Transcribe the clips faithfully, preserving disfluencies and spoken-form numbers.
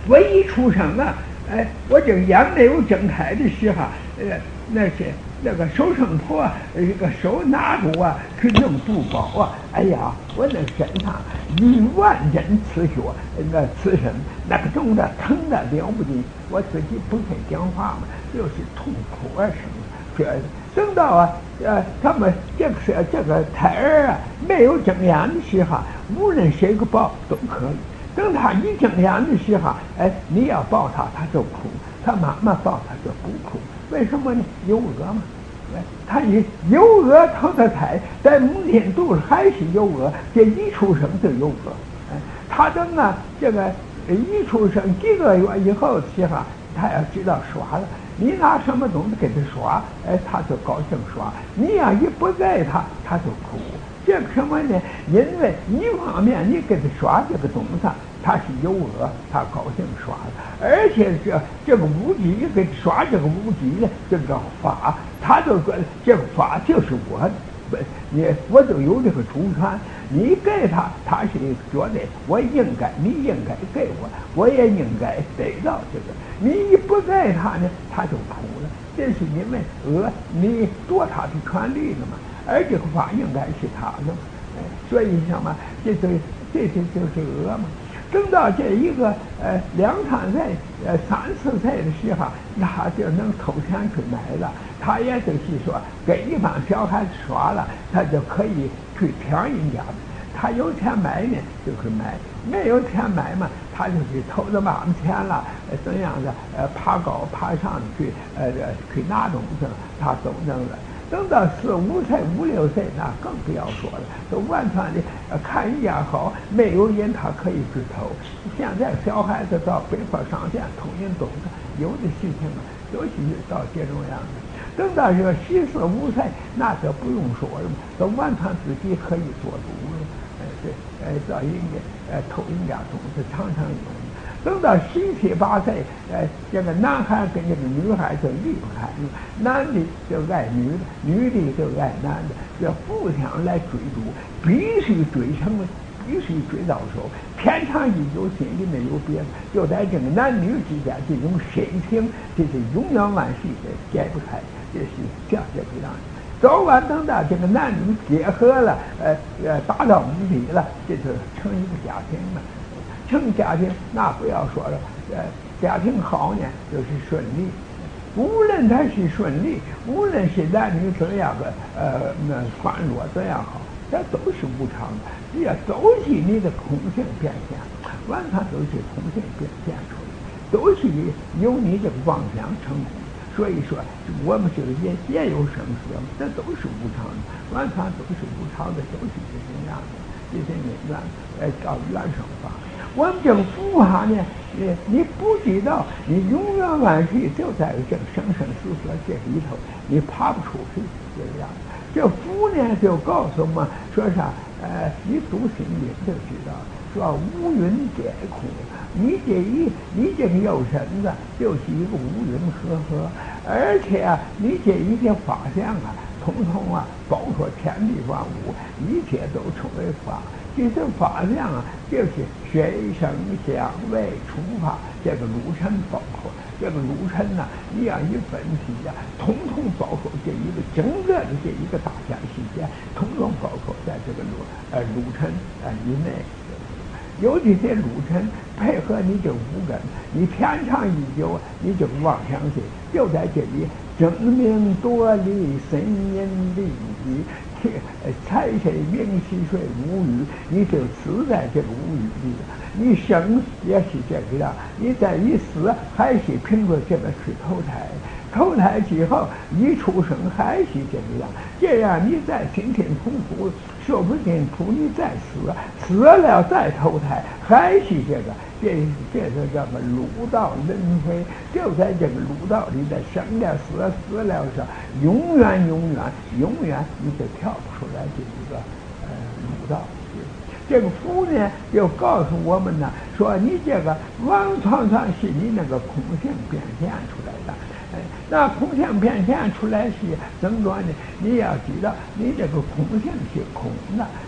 我一出生啊，哎，我这个眼没有睁开的时候，呃，那些那个收生婆这个手拿住啊，去弄布包啊，哎呀，我那身上一万针刺血，那刺身那个肿的疼的了不得，我自己不会讲话嘛，就是痛苦而生。这等到啊，呃，他们这个是这个胎儿啊没有睁眼的时候，无论谁个抱都可以。等他一睁眼的时候，哎，你要抱他，他就哭；他妈妈抱他就不哭。为什么呢？有恶嘛。他一有恶投的胎，在母亲肚子还是有恶，这一出生就有恶。哎，他等啊，这个一出生几个月以后的时候，他要知道耍了。你拿什么东西给他耍，哎，他就高兴耍；你要一不给他，他就哭。这个什么呢？因为一方面你给他耍这个东西，他是有恶，他高兴耍了；而且这这个无极给他耍这个无极呢，这个法，他就觉得这个法就是我的，你我就有这个主权。你给他，他是觉得我应该，你应该给我，我也应该得到这个。你一不给他呢，他就哭了。这是因为恶，你夺他的权利了嘛。而这个法应该是他的，哎，所以什么？这就这这就是恶嘛。等到这一个呃两三岁、呃三四岁的时候，他就能偷钱去买了。他也就是说，给一帮小孩子耍了，他就可以去骗人家的。他有钱买呢，就是买；没有钱买嘛，他就去偷着妈妈钱了，呃，怎样的？呃，爬高爬上去，呃，去拿东西，他都能了。等到四五岁、五六岁，那更不要说了，都完全的呃看人家好，没有人他可以去偷。现在小孩子到北方商店偷人东西，有的事情啊，都是到这种样子。等到这个十四五岁，那就不用说了嘛，都完全自己可以做主了。呃，这呃到人家呃偷人家东西，常常有。等到十七八岁，呃，这个男孩跟这个女孩就离不开了，男的就爱女的，女的就爱男的，这互相来追逐，必须追成，必须追到手。天长地久，心里没有别的，就在这个男女之间这种深情，这是永远万世的解不开，这是这样这个样子。早晚等到这个男女结合了，呃呃，达到目的了，这就成一个家庭了。成家庭那不要说了，呃，家庭好呢就是顺利，无论他是顺利，无论是男女怎样个呃那宽弱怎样好，这都是无常的，这都是你的空性变现，完全都是空性变现出来，都是由你这个妄想成功。所以说，我们这个也也有生死，这都是无常的，完全都是无常的，都是这种样的，这些因缘，呃，叫缘生法。我们这个佛法呢，你你不知道，你永远万世就在这个生生死死这里头，你爬不出去这个样子。这佛呢就告诉我们说啥？呃，你读心灵就知道，说无云皆空。你这一你这个肉身子就是一个无云和合，而且啊，你这一些法相啊，统统啊，包括天地万物，一切都称为法。这些法相啊，就是水生香味触法，这个六尘包括。这个六尘呢，你要一分析呀、啊，统统包括这一个整个的这一个大千世界，统统包括在这个六呃六尘呃以内。有这些六尘配合你这五根，你天长地久，你这个妄想心就在这里争名夺利、生淫利益。财神名气水无语，你就死在这个无语里。你生也是这个样，你再一死还是凭着这个去投胎，投胎之后一出生还是这个样，这样你再辛辛苦苦，说不定苦你再死，死了再投胎还是这个，这这就叫做六道轮回，就在这个六道里的生了死了死了是永远永远永远你就跳不出来这一个呃六道。这个佛呢，又告诉我们呢，说你这个完全全是你那个空性变现出来的。哎，那空性变现出来是怎么着呢？你要知道，你这个空性是空的，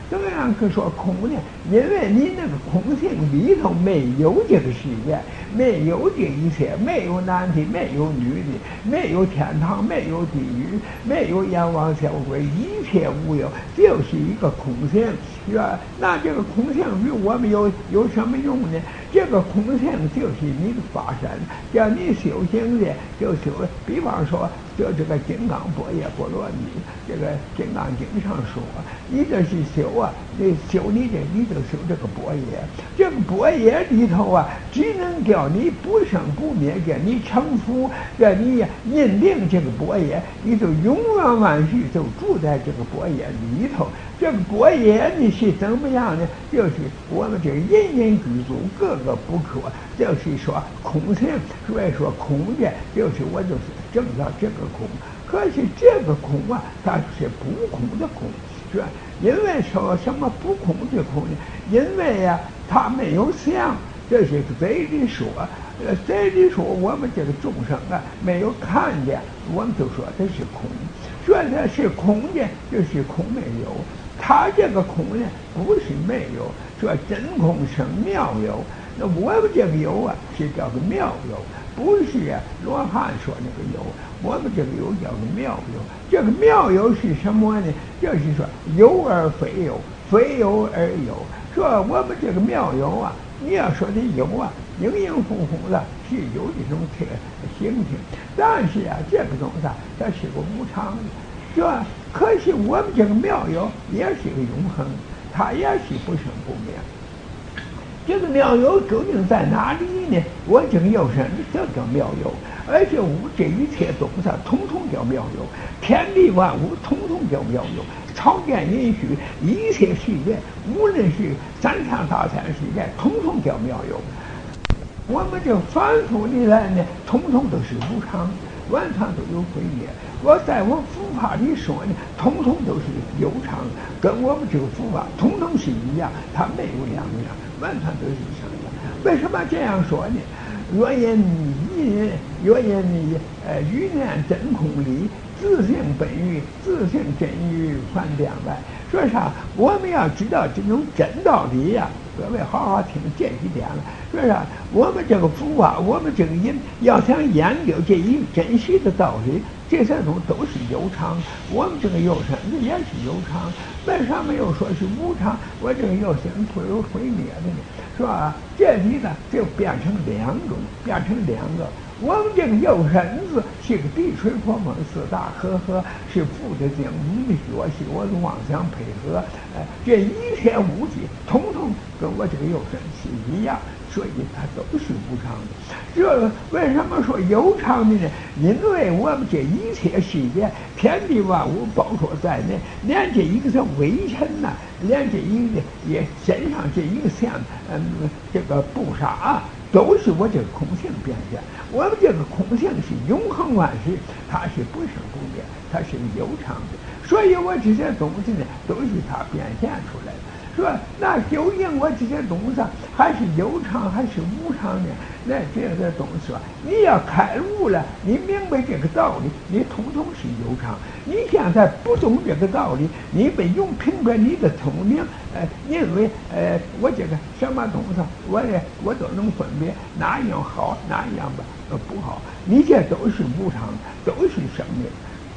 怎么样可说空呢？因为你那个空性里头没有这个世界，没有这一切，没有男的，没有女的，没有天堂，没有地狱，没有阎王小鬼，一切无有，就是一个空性，是吧？那这个空性与我们有有什么用呢？这个空性就是你的法身，叫你修行的就修，比方说就这个金刚般若波罗蜜，这个金刚经上说，你这是修啊，你修你这，你就修这个般若，这个般若里头啊，只能叫你不生不灭，叫你成佛，叫你认定这个般若，你就永远万续就住在这个般若里头。这个般若呢是怎么样呢？就是我们这个人人具足，个个不可，就是说空性。所以说空的，就是我就是证到这个空。可是这个空啊，它是不空的空，是吧？因为说什么不空的空呢？因为呀、啊，它没有相，这是嘴里说。呃，嘴里说我们这个众生啊，没有看见，我们就说它是空。说它是空的，就是空没有。它这个空呢，不是没有，说真空生妙有。那我们这个有啊，是叫个妙有，不是啊罗汉说那个有。我们这个有叫个妙有。这个妙有是什么呢？就是说有而非有，非有而有。说我们这个妙有啊，你要说的有啊，影影乎乎的，是有一种特性情，但是啊，这个东西啊，它是个无常的。是吧？可是我们这个妙有也是个永恒，它也是不生不灭。这个妙有究竟在哪里呢？我这个有神，这叫妙有，而且无这一切东西统统叫妙有，天地万物统统叫妙有，超见允许一切世界，无论是三场大千世界，统统叫妙有。我们这凡夫里来呢，统统都是无常，完全都有毁灭。我在我佛法里说呢，统统都是有常，跟我们这个佛法统统是一样，它没有两样，完全都是相样。为什么这样说呢？若因一若因你呃欲念真空理，自性本欲，自性真欲还两外。说啥？我们要知道这种真道理呀、啊，各位好好听这一点了。说啥？我们这个佛法，我们这个人要想研究这一真实的道理，这些东西都是有常。我们这个有身子也是有常，为啥没有说是无常？我这个有身会有毁灭的呢？是吧？这里呢就变成两种，变成两个。我们这个有身子是个地水火风四大和合，是父的精，母的血气，我的妄想配合，呃，这一切无机，统统跟我这个有身是一样，所以它都是无常的。这为什么说有常的呢？因为我们这一切世界，天地万物包括在内，连这一个是微尘呐、啊，连这一个也身上这一个像，嗯，这个布纱啊。都是我这个空性变现，我们这个空性是永恒万世，它是不生不灭，它是有常的，所以我这些东西呢，都是它变现出来的。说那究竟我这些东西还是有常还是无常呢？那这些东西啊，你要开悟了，你明白这个道理，你统统是有常。你现在不懂这个道理，你被用凭着你的聪明，呃，认为呃我这个什么东西，我也我都能分别哪样好，哪样吧呃不好，你这都是无常，都是生命。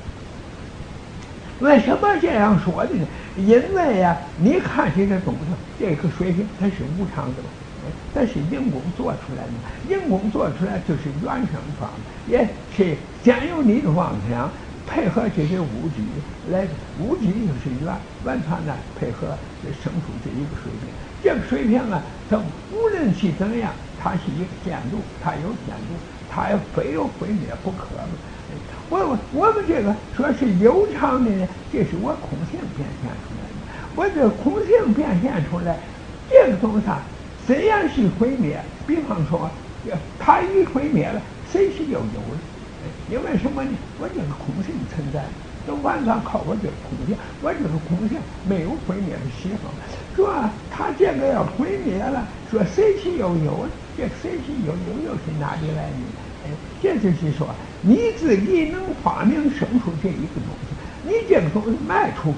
为什么这样说的呢？因为呀、啊，你看这个东西，这个水平它是无常的，它是人工做出来的。人工做出来就是原生法，也是先有你的妄想，配合这些物质来，物质就是原完全的配合生出这一个水平。这个水平啊，它无论是怎样，它是一个限度，它有限度，它也非有毁灭不可。我我们这个说是有常的呢，这是我空性变现出来的。我这空性变现出来，这个东西虽然是毁灭，比方说，它一毁灭了，谁是又有了？因为什么呢？我这个空性存在，都完全靠我这个空性。我这个空性没有毁灭的时候，说它这个要毁灭了，说谁是又有了？这谁是又有又是哪里来的？哎，这就是说。你自己能发明生出这一个东西，你这个东西卖出去，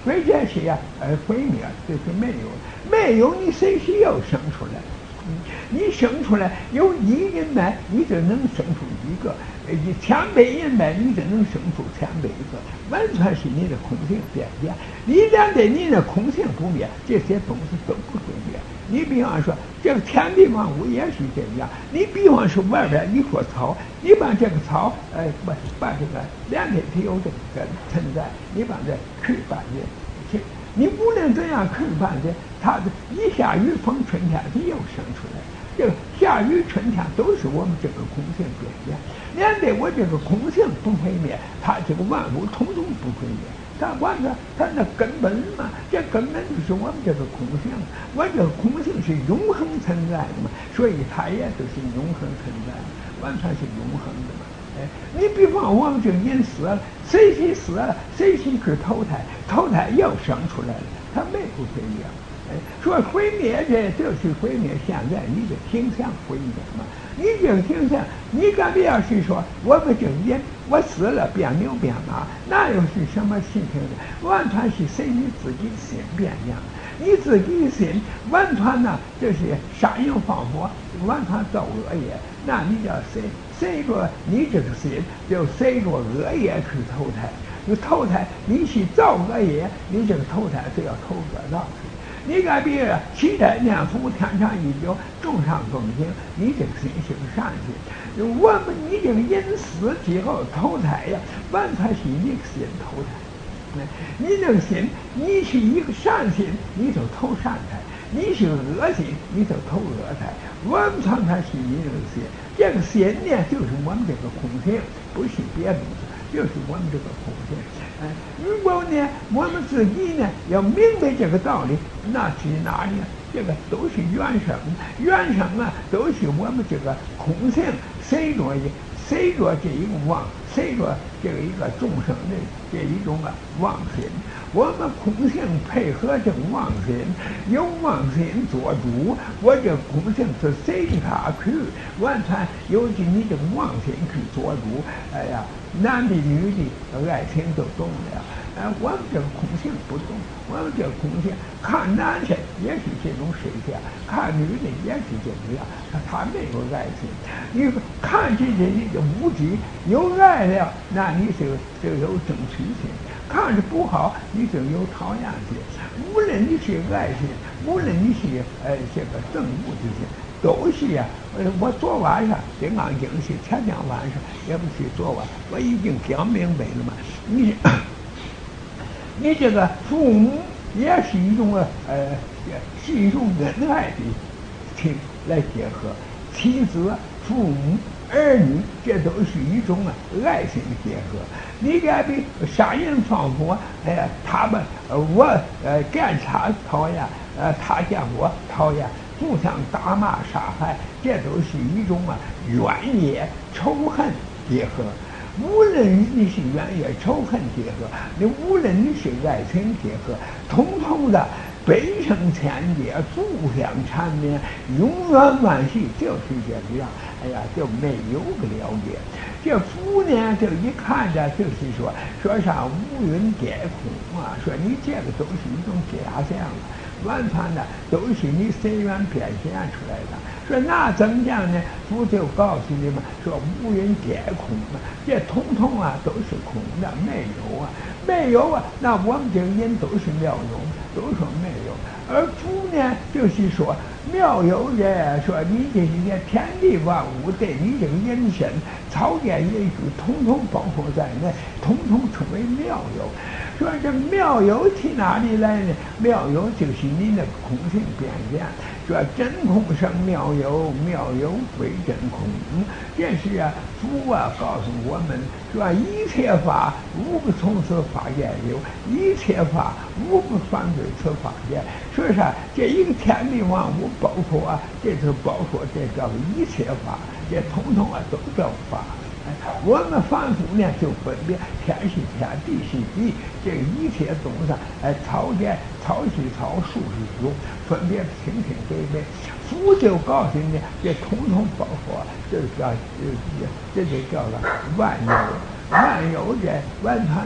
为这些啊而毁灭，就是没有，没有你谁是又生出来？你生出来有一人脉，你就能生出一个；一千百人脉，你就能生出千百个。完全是你的空性变现。你连对你的空性不灭，这些东西都不会灭。你比方说，这个天地万物也是这样。你比方说外边一棵草，你把这个草，呃，把把这个连体它有这个存在，你把这去半截，你无论怎样去半截，它的一下雨风春天它又生出来。这个下雨春天都是我们这个空性变现。连对我这个空性不会灭，它这个万物统统不会灭。它完全，它那根本嘛，这根本就是我们这个空性。我这个空性是永恒存在的嘛，所以它也都是永恒存在的，完全是永恒的嘛。哎，你比方我们这个人死了，谁去死了，谁去去投胎，投胎又生出来了，它没有毁灭。哎，说毁灭这就是毁灭现在你的形象毁灭嘛。你这个形象，你敢不要是说我们这个人，我死了变牛变马，那又是什么事情呢？完全是随你自己心变样。你自己的心完全呢，就是杀人放火，完全造恶业，那你叫随随着你这个心，就随着恶业去投胎。你投胎，你是造恶业，你这个投胎就要投恶道去。你该比七代念佛，天长地久，众上奉行，你这个心是个善心。我们你这个人死之后投胎呀，完全是一个心投胎。你这个心，你是一个善心，你就投善胎；你是恶心，你就投恶胎。完全它是一个心。这个心呢，就是我们这个空性，不是别的东西。就是我们这个空性，哎，如果呢，我们自己呢要明白这个道理，那是哪里？这个都是原生，原生啊，都是我们这个空性随着随着这一个妄，随着这个一个众生的这一种啊妄心，我们空性配合这个妄心，由妄心做主，我这空性是随他去，完全由着你这个妄心去做主。哎呀，男的女的爱情都动了。哎，我们这个空性不动，我们这个空性看男的也是这种水象，看女的也是这样，他没有爱情。你看这些你的无知有爱了，那你就就有争取心；看着不好，你就有讨厌心。无论你是爱心，无论你是呃这个憎恶之心，都是呀、啊。呃，我昨晚上《金刚经》是前天晚上，也不是昨晚，我已经讲明白了嘛。你。你这个父母也是一种呃，是一种恩爱的情来结合，妻子、父母、儿女，这都是一种啊爱情的结合。你该比杀人放火，哎呀，他们呃我呃干他讨厌，呃他见我讨厌，互相打骂杀害，这都是一种啊怨业仇恨结合。无论你是冤业仇恨结合，你无论你是爱情结合，统统的悲生千劫，互相缠绵，永远万续，就是这样。哎呀，就没有个了解。这福呢，就一看着就是说，说上乌云盖空啊，说你这个都是一种假象，完全的都是你随缘变现出来的。说那怎么样呢？佛就告诉你们说无人盖空嘛，这统统啊都是空的，没有啊，没有啊。那我们这个人都是妙有，都说没有。而佛呢，就是说妙有者，说你这些天地万物对你这个人身、草间野树，统统包括在内，统统称为妙有。说这妙有去哪里来呢？妙有就是你那个空性变现。说真空生妙有，妙有非真空。这是啊，佛啊告诉我们说，一切法无不从此法界有，一切法无不反对此法界。说啥？这一个天地万物，包括啊，这就包括这叫一切法，这统统啊都叫法。我们凡夫呢，就分别天是天，地是地，这一切东西，哎，草间草是草，树是树，分别平平对对。佛就告诉你，这统统包括，这叫这这就叫做万有。万有这完全呢，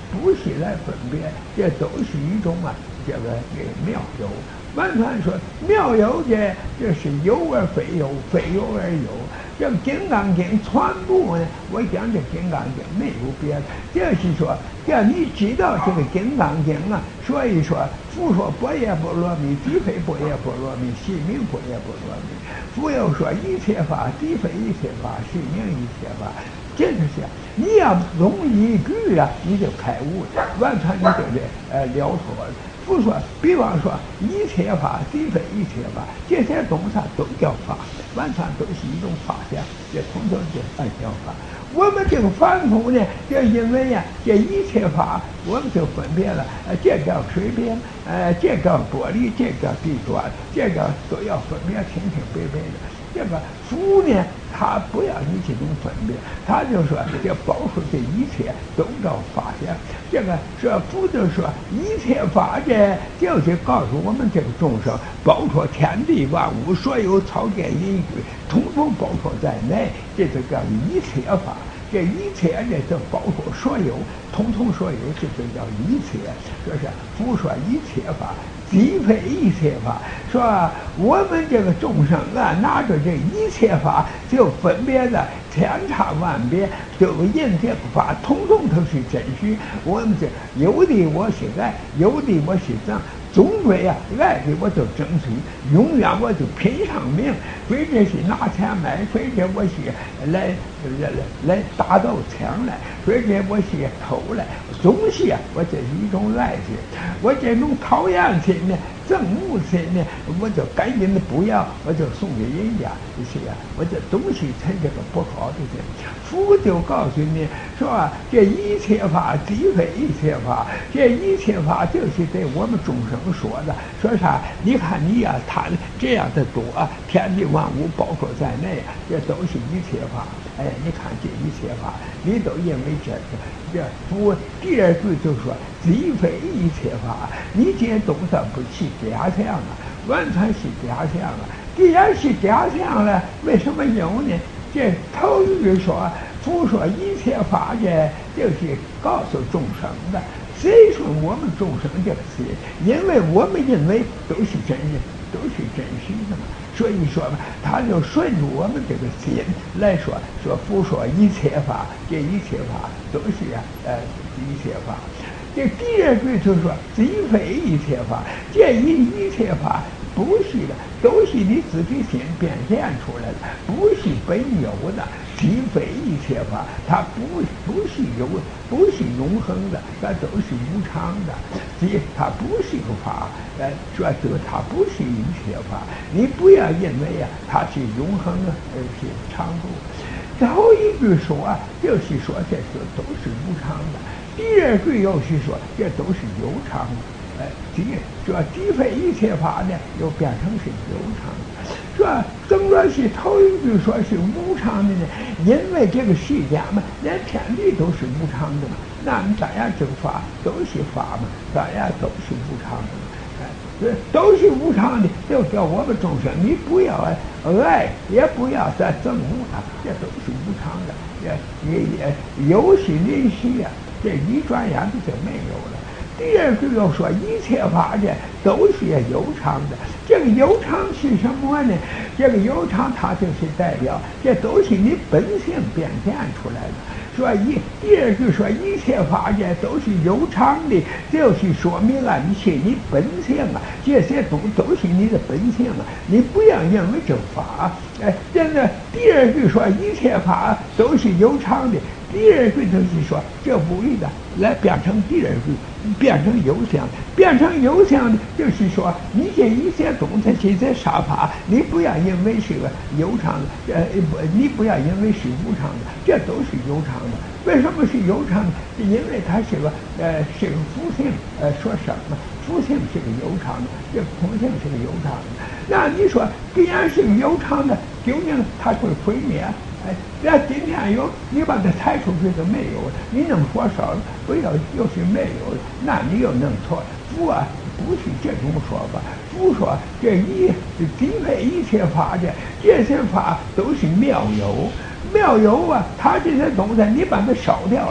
不是来分别，这都是一种啊，这个这妙有。完全说妙有的，这是有而非有，非有而有。这《金刚经》全部呢，我讲这《金刚经》没有别的，就是说，叫你知道这个《金刚经》啊，所以说，佛说般若波罗蜜，即非般若波罗蜜，是名般若波罗蜜。佛又说一切法，即非一切法，是名一切法。这就是你要懂一句啊，你就开悟了，完全你就是呃了脱了。不说，比方说一切法即非一切法，这些东西都叫法，完全都是一种法相，这统统就按叫法。我们这个凡夫呢，就因为呀、啊，这一切法，我们就分别了，呃，这叫水边，呃，这叫玻璃，这叫地砖，这个都要分别清清白白的。这个佛呢，他不要你这种分别，他就说这包括这一切都叫法相。这个说佛就说一切法这就是告诉我们这个众生，包括天地万物所有草间隐居，统统包括在内，这就叫一切法。这一切呢，就包括所有，统统所有，这就叫一切。这是佛说一切法，即非一切法。说我们这个众生啊，拿着这一切法，就分别的千差万别，就印这个法，统统都是真实。我们这有的我是爱，有的我是憎。总归啊，爱的我就争取，永远我就拼上命，非这是拿钱买，非这我是来来来打到枪来，非这我是偷来，总是啊，我这是一种爱心，我这种讨厌心呢，憎恶心呢，我就赶紧的不要，我就送给人家，是啊，我这东西才这个不好的心。佛就告诉你说啊，这一切法即非一切法，这一切法就是对我们众生说的。说啥？你看你呀、啊，谈这样的多，天地万物包括在内，这都是一切法。哎，你看这一切法，你都认为这是这佛第二句就说即非一切法，你这东西不是假象啊，完全是假象啊。既然是假象了，为什么有呢？这头一句说佛说一切法这就是告诉众生的。谁说我们众生这个事？因为我们认为都是真人，都是真实的嘛。所以说嘛，他就顺着我们这个心来说，说佛说一切法，这一切法都是啊，呃，一切法。这第二句就说即非一切法，这一一切法不是的，都是你自己心变现出来的，不是本有的。即非一切法，它不不是有，不是永恒的，它都是无常的。即它不是个法，呃，说这它不是一切法。你不要认为啊，它是永恒的，而是常住。头一句说啊，就是说这是都是无常的。第二句又是说这都是有常的。哎，即说即非一切法呢，又变成是有常的。说怎么是头一句说是无常的呢？因为这个世间嘛，连天地都是无常的嘛，那你当然这个法都是法嘛，当然都是无常的嘛。哎，都是无常的，就叫我们众生，你不要爱，也不要再憎恶它，这都是无常的。也也也有是临时呀，这一转眼就没有了。第二句又说一切法这都是有常的，这个有常是什么呢？这个有常它就是代表这都是你本性变现出来的。说一第二句说一切法这都是有常的，就是说明啊，你是你本性啊，这些东都是你的本性啊，你不要认为这法，哎，这个第二句说一切法都是有常的。第二句就是说，这无意的来变成第二句，变成有相，变成有相的，就是说，你这一些东西，这些沙发，你不要认为是个有常的，呃，不，你不要认为是无常的，这都是有常的。为什么是有常的？因为它是个呃是个福性，呃，说什么？福性是个有常的，这空性是个有常的。那你说，既然是个有常的，究竟它会毁灭？哎，那今天有你把它拆出去就没有了，你能说少了，不要又是没有了，那你又弄错了。佛啊，不是这种说法。佛说这一即非一切法的，这些法都是妙有，妙有啊，它这些东西你把它烧掉了，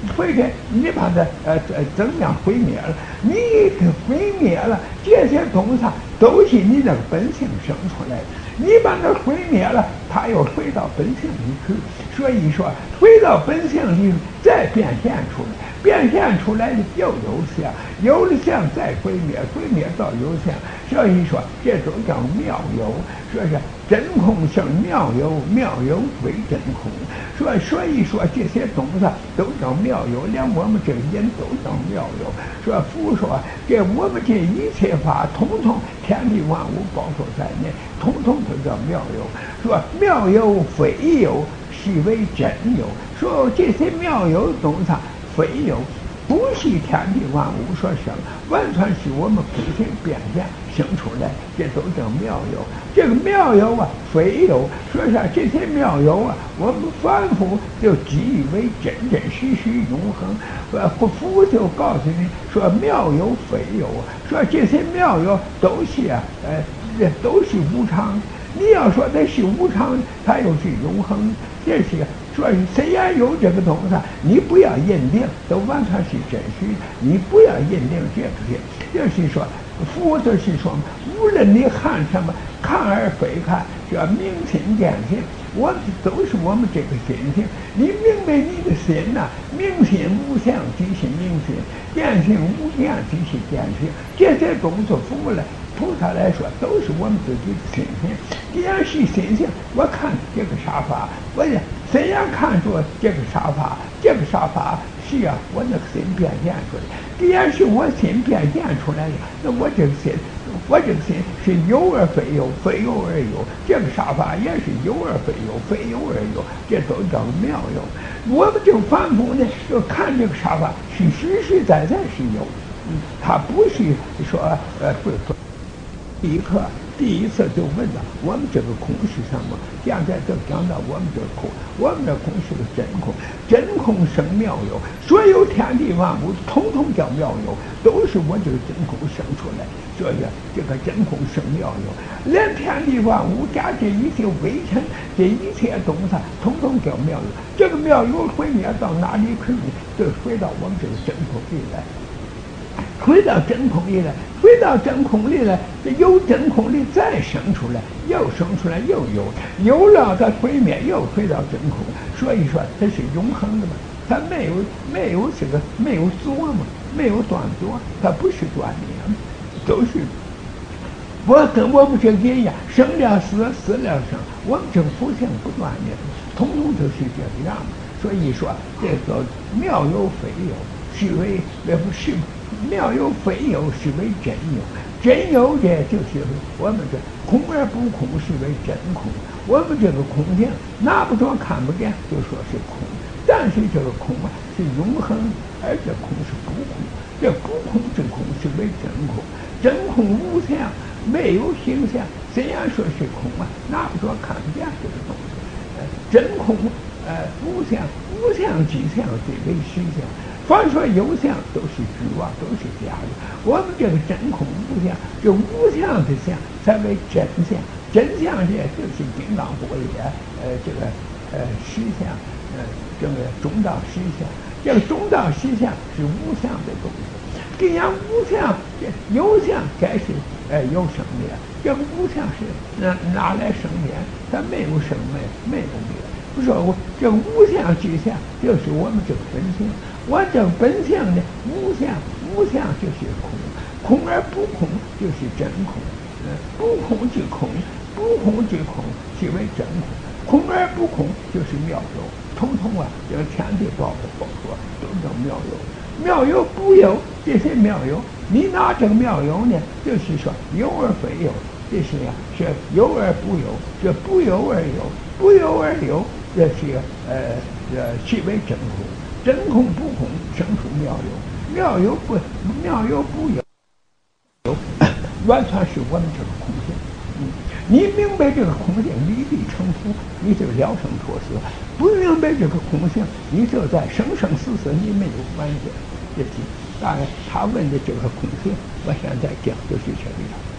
或者你把它呃呃怎么样毁灭了，你给毁灭了，这些东西都是你这个本性生出来的。你把它毁灭了，它又回到本性里去。所以说，回到本性里再变现出来，变现出来的又有相，有了相再毁灭，毁灭到有相。所以说，这都叫妙有。说是真空生妙有，妙有非真空。说所以说这些东西都叫妙有，连我们这个人都叫妙有。说佛说这我们这一切法，统统天地万物包括在内，统统都叫妙有。说妙有非有，是为真有。说这些妙有的东西非有，不是天地万物所生，完全是我们本性变现生出来，这都叫妙有。这个妙有啊，非有。说是这些妙有啊，我们反复就记忆为真真实实永恒。呃，佛就告诉你说，妙有非有，说这些妙有都是啊，呃，都是无常。你要说它是无常，它又是永恒，这是说虽然有这个东西，你不要认定，都完全是真实，你不要认定这个。就是说，佛就是说，无论你看什么，看而非看，叫明心见性，我们都是我们这个心性。你明白你的心呐、啊，明心无相即是明心，见性无相即是见性。这些东西佛来菩萨来说，都是我们自己的心性。既然是心性，我看这个沙发，我也虽然看出这个沙发，这个沙发是啊，我那个心变现出来。既然是我心变现出来的，那我这个心，我这个心是有而非有，非有而有。这个沙发也是有而非有，非有而有，这都叫妙有。我们这个凡夫呢，就看这个沙发是实实在在是有，嗯，它不是说呃不不。第一课第一次就问了我们这个空是什么？现在就讲到我们这个空，我们这空是个真空，真空生妙有，所有天地万物统统叫妙有，都是我这个真空生出来。所以这个真空生妙有，连天地万物加这一切微尘，这一切东西统统叫妙有。这个妙有毁灭到哪里去？就回到我们这个真空里来。回到真空里来，回到真空里来，由真空里再生出来，又生出来又有，有了它毁灭，又回到真空。所以说它是永恒的嘛，它没有没有这个没有作嘛，没有断作，它不是断灭，都是。我跟我们这个人一样，生了死，死了生，我们这个福性不断灭，统统都是这个样。所以说这个妙有非有，是为那不是。妙有非有是为真有，真有这就是我们这空而不空是为真空。我们这个空性拿不着看不见就说是空，但是这个空啊是永恒，而这空是不空，这不空之空是为真空。真空无相，没有形象，虽然说是空啊，拿不着看不见这个东西。呃，真空呃无相，无相即相即为实相。凡说有相都是虚妄，都是假的。我们这个真空无相，这无相的相才为真相。真相这就是金刚不坏，呃，这个呃实相，呃，这个中道实相。这个中道实相是无相的东西。既然无相，这有相该是呃有生灭。这个无相是哪哪来生灭？它没有生灭，没有灭。不说我这个无相之相，就是我们这个本性。我这个本性呢，无相，无相就是空，空而不空就是真空，呃，不空即空，不空即空即为真空，空而不空就是妙有，统统啊，这个天地包括包括都叫妙有，妙有不有，这些妙有，你拿这个妙有呢，就是说有而非有，这是呀、啊，是有而不有，这不有而有，不有而有，这是呃呃是为真空。真空不空，生出妙有，妙有不妙有不有，有完全是我们这个空性。嗯，你明白这个空性，立地成佛，你就了生脱死；不明白这个空性，你就在生生死死，你没有完结。这是大概他问的这个空性，我现在讲就是这个样。